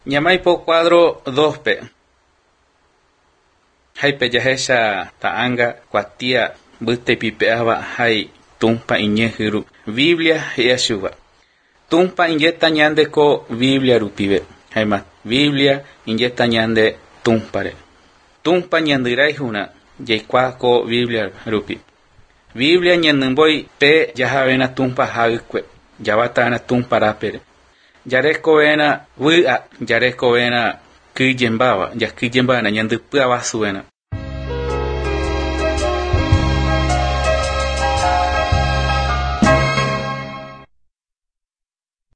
Ñamaipo cuadro 2p. Haipe yahesha taanga kuatia bute pipeaba hai tumpa iñejiru Biblia yashuba. Tumpa inyeta ñande ko Biblia rupibe. Haima Biblia inyeta ñande tumpare. Tumpa ñandirai huna yaikwa ko Biblia rupi. Biblia ñandimboy pe yahavena tumpa haikwe. Yabatana tumpa rapere. Yareko vena wea, yareko vena kiyembaba, ya kiyembana ñandipua basuena.